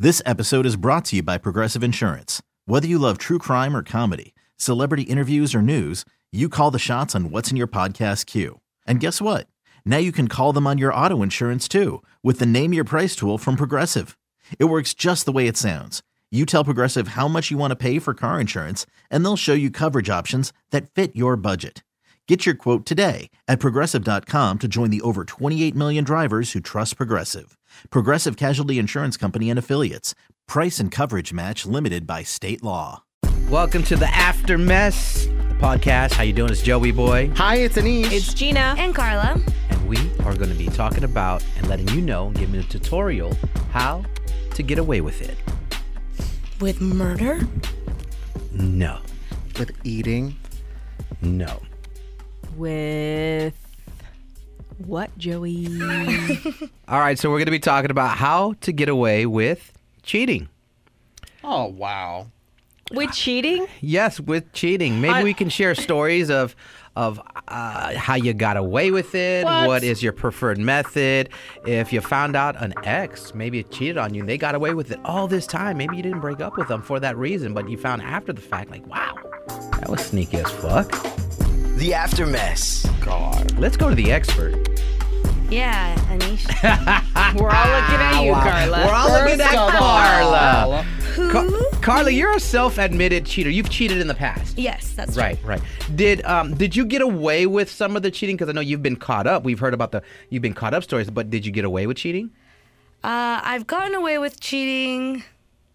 This episode is brought to you by Progressive Insurance. Whether you love true crime or comedy, celebrity interviews or news, you call the shots on what's in your podcast queue. And guess what? Now you can call them on your auto insurance too with the Name Your Price tool from Progressive. It works just the way it sounds. You tell Progressive how much you want to pay for car insurance, and they'll show you coverage options that fit your budget. Get your quote today at Progressive.com to join the over 28 million drivers who trust Progressive. Progressive Casualty Insurance Company and Affiliates. Price and coverage match limited by state law. Welcome to the After Mess, the podcast. How you doing? It's Joey Boy. Hi, it's Anish. It's Gina. And Carla. And we are going to be talking about and letting you know and giving a tutorial how to get away with it. With murder? No. With eating? No. With what, Joey? All right, so we're going to be talking about how to get away with cheating. Oh, wow. With cheating? Yes, with cheating. Maybe we can share stories of how you got away with it. What is your preferred method? If you found out an ex maybe cheated on you and they got away with it all this time, maybe you didn't break up with them for that reason, but you found after the fact, like, wow, that was sneaky as fuck. The After Mess. God. Let's go to the expert. Yeah, Anish. We're all looking at you, Carla. We're all looking at Carla. Who? Carla, you're a self-admitted cheater. You've cheated in the past. Yes, that's Right. Did you get away with some of the cheating? Because I know you've been caught up. We've heard about you've been caught up stories, but did you get away with cheating? I've gotten away with cheating.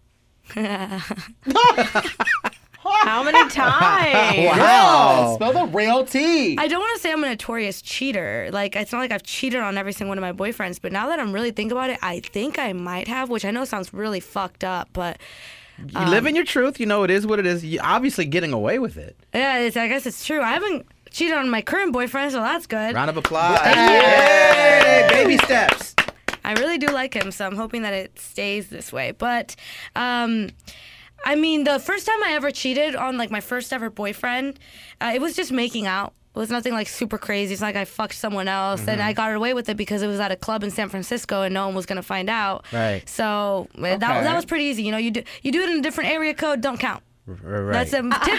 How many times? Wow. Spell the real tea. I don't want to say I'm a notorious cheater. Like, it's not like I've cheated on every single one of my boyfriends, but now that I'm really thinking about it, I think I might have, which I know sounds really fucked up, but... You live in your truth. You know it is what it is. You're obviously getting away with it. Yeah, I guess it's true. I haven't cheated on my current boyfriend, so that's good. Round of applause. Yay! Baby steps. I really do like him, so I'm hoping that it stays this way. But, I mean, the first time I ever cheated on, like, my first ever boyfriend, it was just making out. It was nothing, like, super crazy. It's not like I fucked someone else, and I got away with it because it was at a club in San Francisco, and no one was going to find out. Right. So that was pretty easy. You know, you do it in a different area code, don't count. Right. That's tip number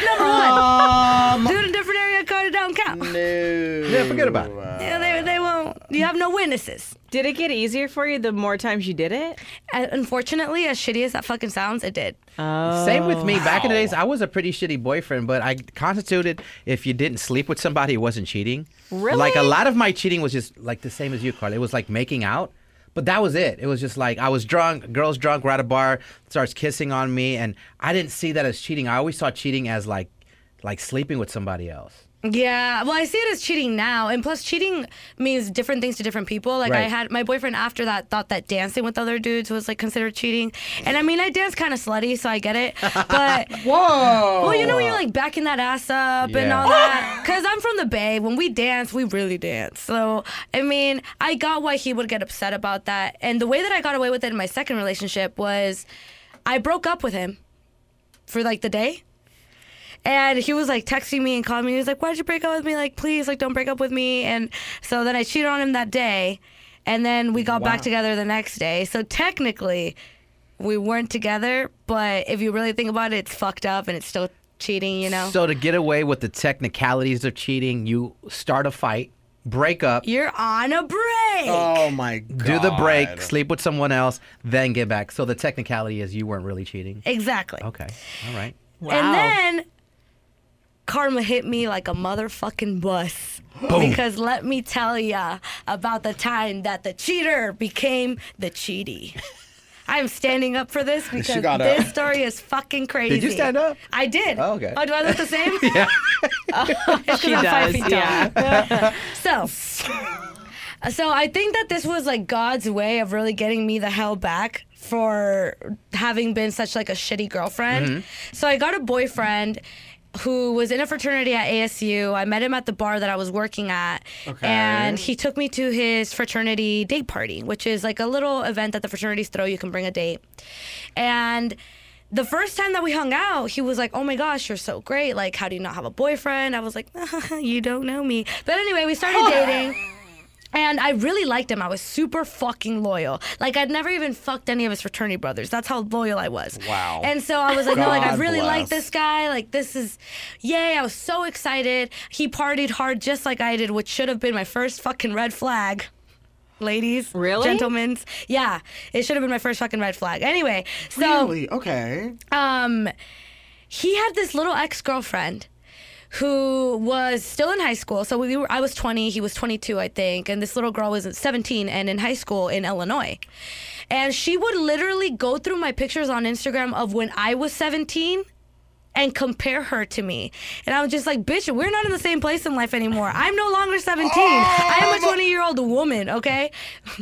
one. Do it in a different area code, it don't count. No. Yeah, forget about it. Yeah, they won't. You have no witnesses. Did it get easier for you the more times you did it? Unfortunately, as shitty as that fucking sounds, it did. Oh. Same with me. Back in the days, I was a pretty shitty boyfriend, but I constituted if you didn't sleep with somebody, it wasn't cheating. Really? Like, a lot of my cheating was just like the same as you, Carla. It was like making out. But that was it. It was just like I was drunk, girl's drunk, we're at a bar, starts kissing on me, and I didn't see that as cheating. I always saw cheating as like sleeping with somebody else. Yeah, well, I see it as cheating now, and plus cheating means different things to different people. Like, Right. I had my boyfriend after that thought that dancing with other dudes was like considered cheating, and I mean I dance kind of slutty, so I get it. But Whoa. well, you know when you're like backing that ass up and Yeah. all that. Because I'm from the Bay. When we dance, we really dance. So I mean, I got why he would get upset about that, and the way that I got away with it in my second relationship was, I broke up with him for like the day. And he was like texting me and calling me. He was like, "Why'd you break up with me? Like, please, like, don't break up with me." And so then I cheated on him that day. And then we got back together the next day. So technically, we weren't together. But if you really think about it, it's fucked up and it's still cheating, you know? So to get away with the technicalities of cheating, you start a fight, break up, You're on a break. Oh, my God. do the break, sleep with someone else, then get back. So the technicality is you weren't really cheating. Exactly. Okay. All right. Wow. And then karma hit me like a motherfucking bus. Boom. Because let me tell ya about the time that the cheater became the cheatie. I'm standing up for this because gotta- this story is fucking crazy. Did you stand up? I did. Oh, okay. Oh, do I look the same? Yeah. It's 'cause She I'm 5 does, feet tall. yeah. So I think that this was like God's way of really getting me the hell back for having been such like a shitty girlfriend. So I got a boyfriend who was in a fraternity at ASU. I met him at the bar that I was working at. Okay. And he took me to his fraternity date party, which is like a little event that the fraternities throw. You can bring a date. And the first time that we hung out, he was like, "Oh my gosh, you're so great. Like, how do you not have a boyfriend?" I was like, "You don't know me." But anyway, we started dating. And I really liked him. I was super fucking loyal. Like, I'd never even fucked any of his fraternity brothers. That's how loyal I was. Wow. And so I was like, no, like, I God really like bless. this guy. Like, this is, yay. I was so excited. He partied hard just like I did, which should have been my first fucking red flag. Ladies. Really? Gentlemen. Yeah. It should have been my first fucking red flag. Anyway, so Really? Okay. he had this little ex-girlfriend who was still in high school. So I was 20, he was 22, I think, and this little girl was 17 and in high school in Illinois. And she would literally go through my pictures on Instagram of when I was 17 and compare her to me. And I was just like, bitch, we're not in the same place in life anymore. I'm no longer 17. I am a 20-year-old woman, okay?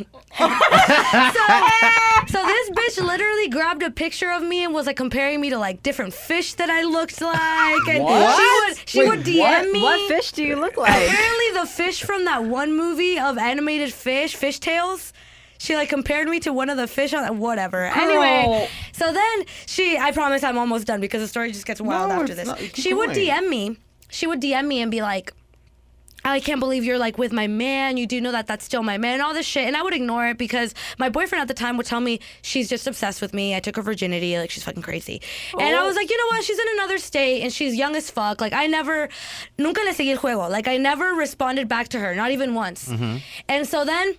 So this bitch literally grabbed a picture of me and was like comparing me to like different fish that I looked like. And What? she would DM me. What fish do you look like? Apparently the fish from that one movie of animated Fish Tales. She like compared me to one of the fish on that, whatever. Anyway, so then I promise I'm almost done because the story just gets wild No, after it's this. not. Keep She would going. DM me. She would DM me and be like, I can't believe you're like with my man. You do know that that's still my man, all this shit. And I would ignore it because my boyfriend at the time would tell me she's just obsessed with me. I took her virginity. Like, she's fucking crazy. And I was like, you know what? She's in another state and she's young as fuck. Like, nunca le seguí el juego. Like, I never responded back to her, not even once. And so then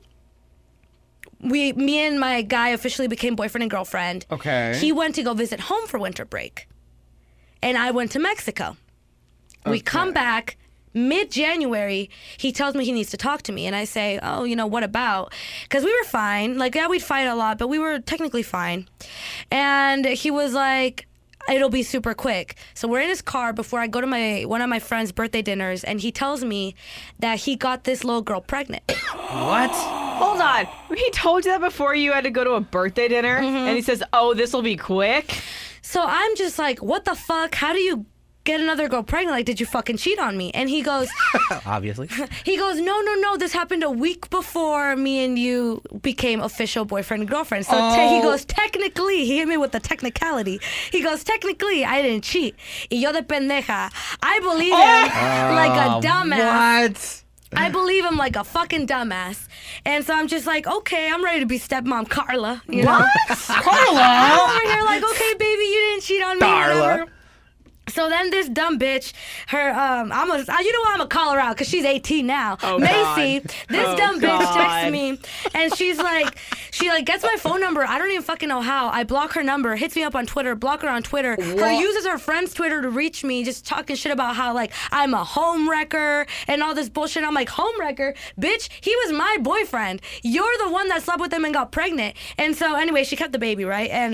me and my guy officially became boyfriend and girlfriend. Okay. He went to go visit home for winter break. And I went to Mexico. We come back mid-January. He tells me he needs to talk to me. And I say, oh, you know, what about? Because we were fine. Like, yeah, we'd fight a lot, but we were technically fine. And he was like, it'll be super quick. So we're in his car before I go to one of my friend's birthday dinners. And he tells me that he got this little girl pregnant. What? Hold on. He told you that before you had to go to a birthday dinner? And he says, oh, this will be quick? So I'm just like, what the fuck? How do you get another girl pregnant? Like, did you fucking cheat on me? And he goes, Obviously. no, this happened a week before me and you became official boyfriend and girlfriend. So he goes, technically, he hit me with the technicality. He goes, technically, I didn't cheat. Y yo de pendeja. I believe him like a dumbass. What? I believe him like a fucking dumbass. And so I'm just like, okay, I'm ready to be stepmom Carla. You know? Carla! I'm over here like, okay, baby, you didn't cheat on me. Darla. Whatever. So then this dumb bitch, you know what, I'm gonna call her out because she's 18 now. Oh, Macy, God. this dumb bitch God. texts me and she gets my phone number. I don't even fucking know how. I block her number, hits me up on Twitter, block her on Twitter. Her uses her friend's Twitter to reach me, just talking shit about how like I'm a home wrecker and all this bullshit. I'm like, home wrecker? Bitch, he was my boyfriend. You're the one that slept with him and got pregnant. And so anyway, she kept the baby, right? And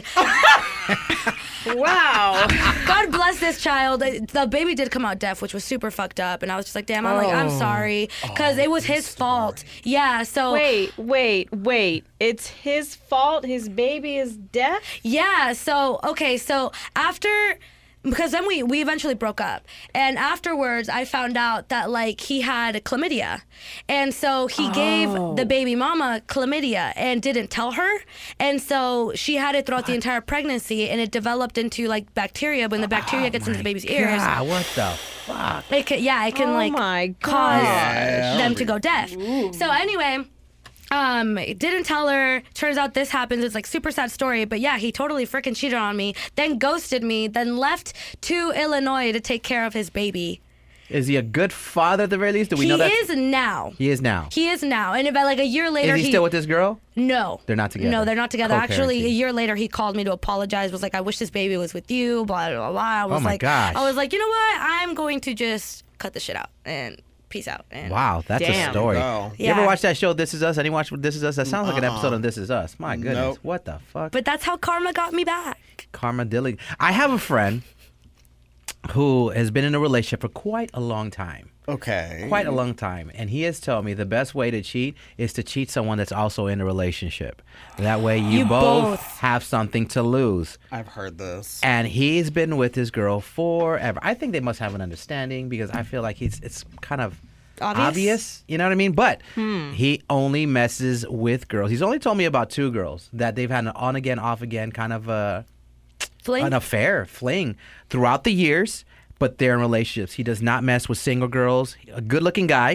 Wow. God bless this child. The baby did come out deaf, which was super fucked up. And I was just like, damn, I'm sorry. Because it was his fault. Yeah, so. Wait. It's his fault? His baby is deaf? Yeah, so, okay, so after. Because then we eventually broke up. And afterwards, I found out that, like, he had chlamydia. And so he gave the baby mama chlamydia and didn't tell her. And so she had it throughout the entire pregnancy, and it developed into, like, bacteria. When the bacteria gets into the baby's ears, God, what the fuck? it can Oh like, my cause God. them to go deaf. So anyway. Didn't tell her. Turns out this happens. It's like super sad story. But yeah, he totally freaking cheated on me. Then ghosted me. Then left to Illinois to take care of his baby. Is he a good father at the very least? Do we know that? He is now. He is now. He is now. And about like a year later, Is he still with this girl? No. They're not together. No, they're not together. Actually, Co-parenting. a year later, he called me to apologize. Was like, I wish this baby was with you. Blah blah blah. I was Oh my like, gosh. I was like, you know what? I'm going to just cut this shit out and peace out. And Wow, that's a Damn. story. Wow. You ever Yeah. watch that show, This Is Us? Anyone watch This Is Us? That sounds like an episode of This Is Us. My goodness. Nope. What the fuck? But that's how karma got me back. Karma Dilly. I have a friend who has been in a relationship for quite a long time. Okay. Quite a long time. And he has told me the best way to cheat is to cheat someone that's also in a relationship. That way you both have something to lose. I've heard this. And he's been with his girl forever. I think they must have an understanding because I feel like it's kind of obvious. You know what I mean? But he only messes with girls. He's only told me about 2 girls that they've had an on again, off again kind of Fling? an affair, fling throughout the years, but they're in relationships. He does not mess with single girls. A good-looking guy.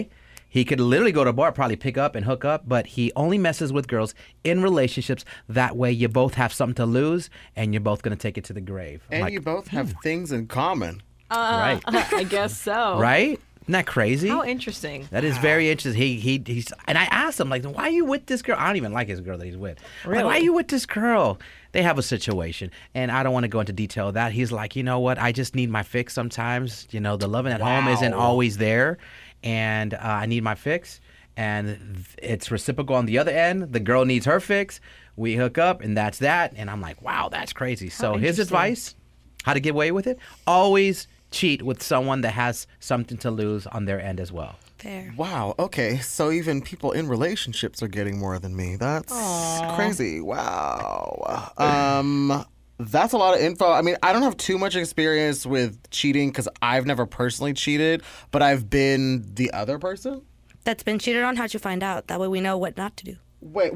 He could literally go to a bar, probably pick up and hook up, but he only messes with girls in relationships. That way you both have something to lose and you're both going to take it to the grave. I'm And like, you both have things in common. right. I guess so. Right? Isn't that crazy? How interesting. That is very interesting. He's and I asked him like, why are you with this girl? I don't even like his girl that he's with. I'm like, why are you with this girl? They have a situation, and I don't want to go into detail of that. He's like, you know what? I just need my fix sometimes. You know, the loving at home isn't always there, and I need my fix. And it's reciprocal on the other end. The girl needs her fix. We hook up, and that's that. And I'm like, wow, that's crazy. So his advice, how to get away with it, always cheat with someone that has something to lose on their end as well. Fair. Wow. Okay. So even people in relationships are getting more than me. That's crazy. Wow. That's a lot of info. I mean, I don't have too much experience with cheating because I've never personally cheated, but I've been the other person. That's been cheated on. How'd you find out? That way we know what not to do. Wait,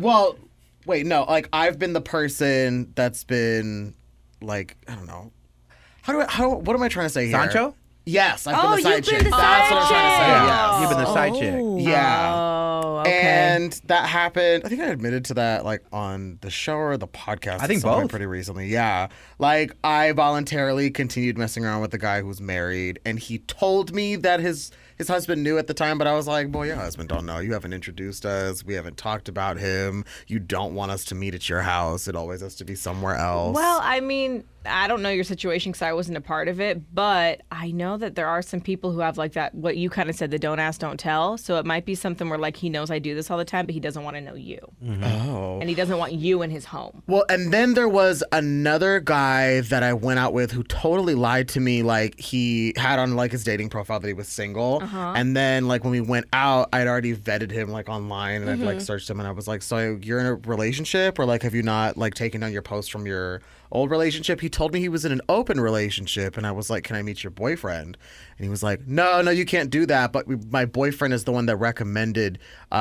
no. Like, I've been the person that's been, like, I don't know. What am I trying to say here? Sancho? Yes, I've been the you've side been chick. the That's what I'm side trying to say. chick. Yes. You've been the side chick. Yeah. Oh, okay. And that happened. I think I admitted to that like on the show or the podcast. I think at some point both. pretty recently. Yeah. Like I voluntarily continued messing around with the guy who was married, and he told me that his husband knew at the time, but I was like, boy, your husband don't know. You haven't introduced us. We haven't talked about him. You don't want us to meet at your house. It always has to be somewhere else. Well, I mean, I don't know your situation because I wasn't a part of it, but I know that there are some people who have like that, what you kind of said, the don't ask, don't tell. So it might be something where like he knows I do this all the time, but he doesn't want to know you. Oh. And he doesn't want you in his home. Well, and then there was another guy that I went out with who totally lied to me. Like he had on like his dating profile that he was single, and then like when we went out, I'd already vetted him like online and I'd like searched him, and I was like, "So you're in a relationship, or like have you not like taken down your post from your old relationship?" He told me he was in an open relationship, and I was like, "Can I meet your boyfriend?" And he was like, No, you can't do that. But my boyfriend is the one that recommended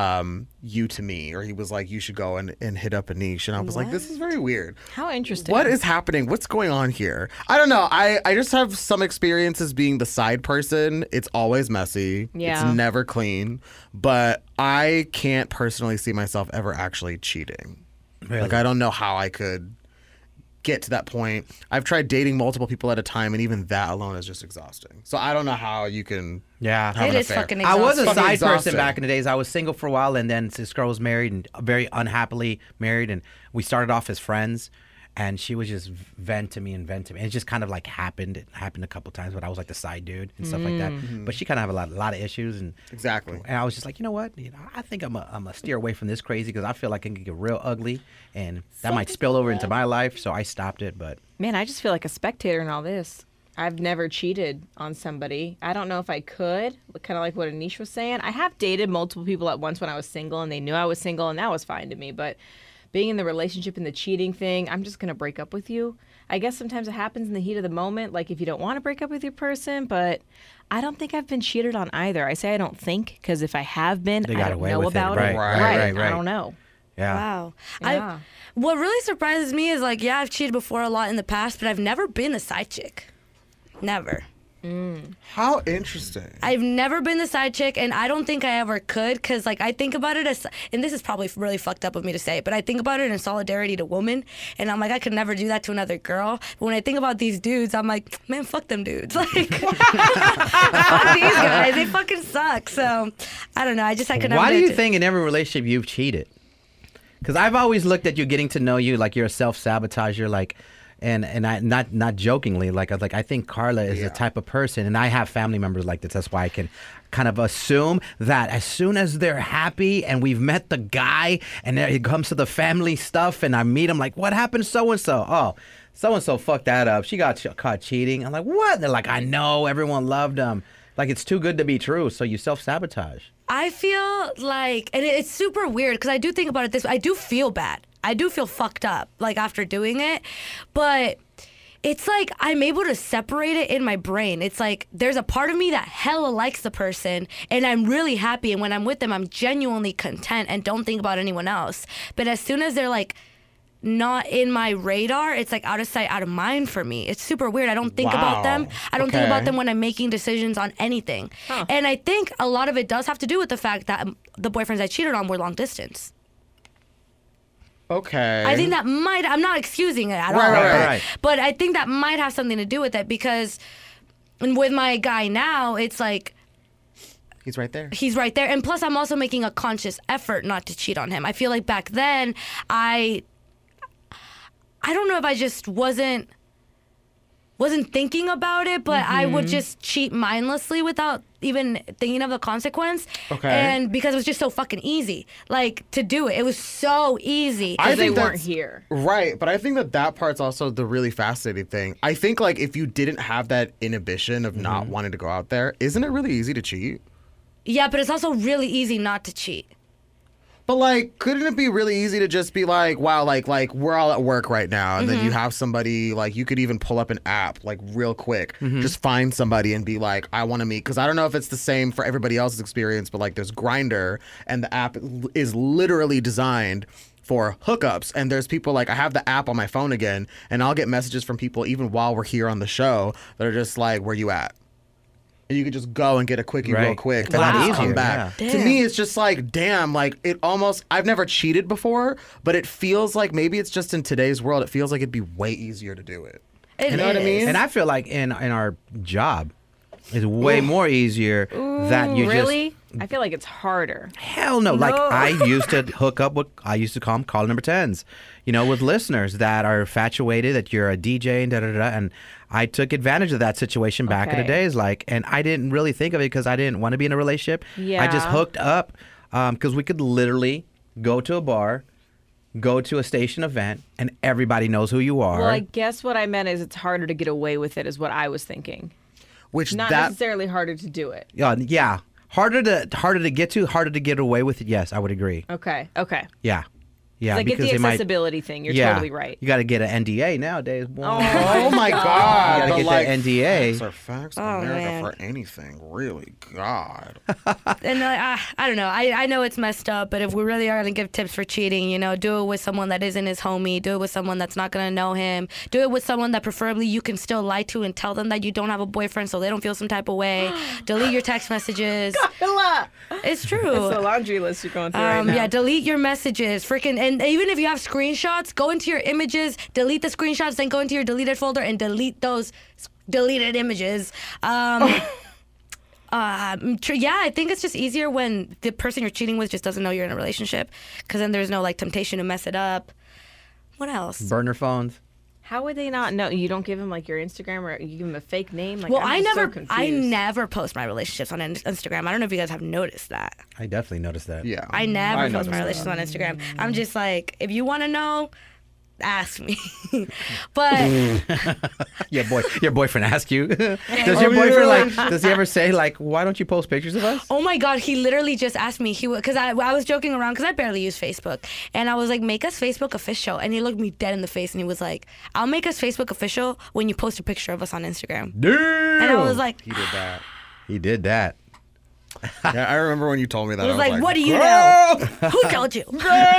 you to me, or he was like, you should go and hit up Anish. And I was like, this is very weird. How interesting. What is happening? What's going on here? I don't know. I just have some experiences being the side person. It's always messy. Yeah. It's never clean. But I can't personally see myself ever actually cheating. Really? Like, I don't know how I could get to that point. I've tried dating multiple people at a time, and even that alone is just exhausting. So I don't know how you can Yeah. have It an is affair. fucking I was a exhausting. side Exhausting. person back in the days. I was single for a while, and then this girl was married and very unhappily married, and we started off as friends. And she was just vent to me. And it just kind of like happened. It happened a couple times, but I was like the side dude and stuff like that. But she kind of have a lot of issues, and Exactly. And I was just like, you know what? I think I'm a steer away from this crazy because I feel like it can get real ugly, and that might spill over into my life. So I stopped it. But Man, I just feel like a spectator in all this. I've never cheated on somebody. I don't know if I could, kind of like what Anish was saying. I have dated multiple people at once when I was single, and they knew I was single, and that was fine to me. But being in the relationship and the cheating thing, I'm just going to break up with you. I guess sometimes it happens in the heat of the moment, like if you don't want to break up with your person, but I don't think I've been cheated on either. I say I don't think, because if I have been, They I got don't away know with it. about Right, it. right. I don't know. yeah. Wow. Yeah. What really surprises me is like, yeah, I've cheated before a lot in the past, but I've never been a side chick. Never. How interesting. I've never been the side chick, and I don't think I ever could, because like I think about it as, and this is probably really fucked up of me to say, but I think about it in solidarity to women, and I'm like, I could never do that to another girl. But when I think about these dudes, I'm like, man, fuck them dudes. Like, fuck these guys. They fucking suck. So I don't know. I could never. Why do do you it. think in every relationship you've cheated? Because I've always looked at you getting to know you like you're a self-sabotager, like, and I not jokingly, like I think Carla is the type of person, and I have family members like this. That's why I can kind of assume that as soon as they're happy and we've met the guy, and then it comes to the family stuff, and I meet him, like, what happened to so and so? Oh, so and so fucked that up. She got caught cheating. I'm like, what? And they're like, I know, everyone loved him. Like, it's too good to be true. So you self-sabotage. I feel like, and it's super weird because I do think about it this way. I do feel bad. I do feel fucked up, like, after doing it. But it's like I'm able to separate it in my brain. It's like there's a part of me that hella likes the person, and I'm really happy. And when I'm with them, I'm genuinely content and don't think about anyone else. But as soon as they're like not in my radar. It's like out of sight, out of mind for me. It's super weird. I don't think about them. I don't think about them when I'm making decisions on anything. And I think a lot of it does have to do with the fact that the boyfriends I cheated on were long distance. Okay. I think that might, I'm not excusing it at all. Right. But I think that might have something to do with it because with my guy now, it's like, He's right there. he's right there. And plus, I'm also making a conscious effort not to cheat on him. I feel like back then, I don't know if I just wasn't thinking about it, but I would just cheat mindlessly without even thinking of the consequence. Okay. And because it was just so fucking easy, like, to do it. It was so easy. I Because they think weren't that's- here. Right, but I think that part's also the really fascinating thing. I think, like, if you didn't have that inhibition of not wanting to go out there, isn't it really easy to cheat? Yeah, but it's also really easy not to cheat. But, like, couldn't it be really easy to just be like, wow, like we're all at work right now, and then you have somebody, like, you could even pull up an app, like, real quick, just find somebody and be like, I want to meet, because I don't know if it's the same for everybody else's experience, but, like, there's Grindr, and the app is literally designed for hookups, and there's people, like, I have the app on my phone again, and I'll get messages from people even while we're here on the show that are just like, where you at? And you could just go and get a quickie real Right. quick It's and a lot then just easier, come back. yeah. To Damn. me, it's just like, damn, like it almost, I've never cheated before, but it feels like maybe it's just in today's world, it feels like it'd be way easier to do it. It You know what I is. mean? And I feel like in our job, it's way more easier that you Really? I feel like it's harder. Hell no. Like I used to hook up with, I used to call them call number 10s, with listeners that are infatuated that you're a DJ and da-da-da. And I took advantage of that situation back in the Okay. days. Like, and I didn't really think of it because I didn't want to be in a relationship. I just Yeah. hooked up because we could literally go to a bar, go to a station event, and everybody knows who you are. Well, I guess what I meant is it's harder to get away with it is what I was thinking. Which Not that, necessarily harder to do it. yeah. Harder to get to, harder to get away with it. Yes, I would agree. Okay. Yeah. Yeah, I get the they might- accessibility thing. You're yeah, totally right. You got to get an NDA nowadays. Boy. oh my God. You gotta but get like, that NDA. Facts are facts in Oh, America man. for anything, really. God. And I don't know. I know it's messed up, but if we really are going to give tips for cheating, do it with someone that isn't his homie. Do it with someone that's not going to know him. Do it with someone that preferably you can still lie to and tell them that you don't have a boyfriend so they don't feel some type of way. Delete your text messages. It's true. It's a laundry list you're going through right now. Yeah, delete your messages. Freaking, and even if you have screenshots, go into your images, delete the screenshots, then go into your deleted folder and delete those deleted images. Yeah, I think it's just easier when the person you're cheating with just doesn't know you're in a relationship, because then there's no like temptation to mess it up. What else? Burner phones. How would they not know? You don't give them like your Instagram or you give them a fake name? Like, Well, I'm I just so I confused. never post my relationships on Instagram. I don't know if you guys have noticed that. I definitely noticed that. Yeah. I never post noticed my that. relationships on Instagram. I'm just like, if you want to know, ask me. But Your boyfriend asked you. Does your boyfriend does he ever say like, why don't you post pictures of us? oh my God, he literally just asked me. Because I was joking around because I barely use Facebook, and I was like, make us Facebook official, and he looked me dead in the face and he was like, I'll make us Facebook official when you post a picture of us on Instagram. Damn. And I was like, He did that. He did that. Yeah, I remember when you told me that. I was like, what do you "Girl!" know? Who told you?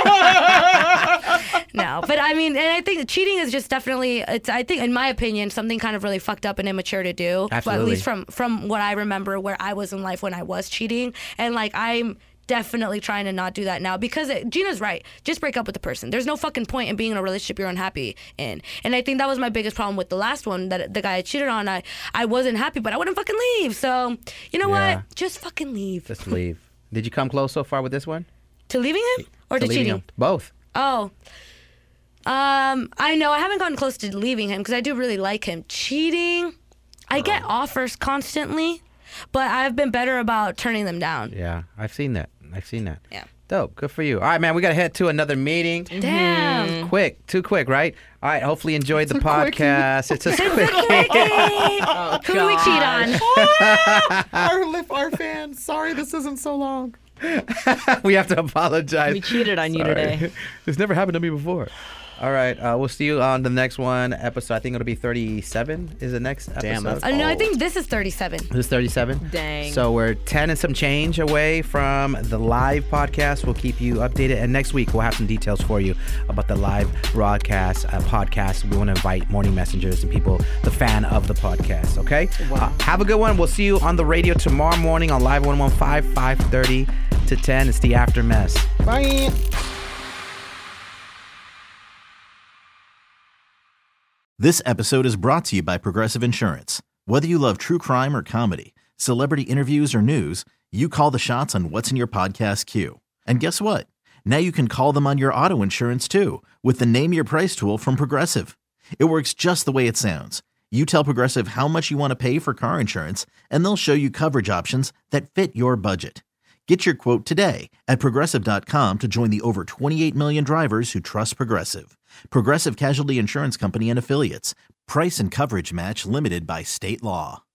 No, but I mean, and I think cheating is just definitely, I think, in my opinion, something kind of really fucked up and immature to do. Absolutely. At least from what I remember where I was in life when I was cheating. And like, I'm definitely trying to not do that now because Gina's right. Just break up with the person. There's no fucking point in being in a relationship you're unhappy in. And I think that was my biggest problem with the last one, that the guy I cheated on. I wasn't happy, but I wouldn't fucking leave. So, you know Yeah. what? Just fucking leave. Just leave. Did you come close so far with this one? To leaving him or to leaving cheating? him? Both. Oh. I know I haven't gotten close to leaving him because I do really like him. Cheating, I get offers constantly, but I've been better about turning them down. Yeah, I've seen that. Yeah. Dope. Good for you. All right, man. We got to head to another meeting. Damn. Quick. Too quick, right? All right. Hopefully you enjoyed the podcast. It's a quickie. Oh, Who do we cheat on? Our fans. Sorry, this isn't so long. We have to apologize. We cheated on you today. This never happened to me before. All right. We'll see you on the next one episode. I think it'll be 37 is the next episode. Damn, that's No, I think this is 37. This is 37? Dang. So we're 10 and some change away from the live podcast. We'll keep you updated. And next week, we'll have some details for you about the live broadcast podcast. We want to invite morning messengers and people, the fan of the podcast, okay? Wow. Have a good one. We'll see you on the radio tomorrow morning on Live 115, 5:30 to 10. It's the After Mess. Bye. This episode is brought to you by Progressive Insurance. Whether you love true crime or comedy, celebrity interviews or news, you call the shots on what's in your podcast queue. And guess what? Now you can call them on your auto insurance too with the Name Your Price tool from Progressive. It works just the way it sounds. You tell Progressive how much you want to pay for car insurance, and they'll show you coverage options that fit your budget. Get your quote today at Progressive.com to join the over 28 million drivers who trust Progressive. Progressive Casualty Insurance Company and Affiliates. Price and coverage match limited by state law.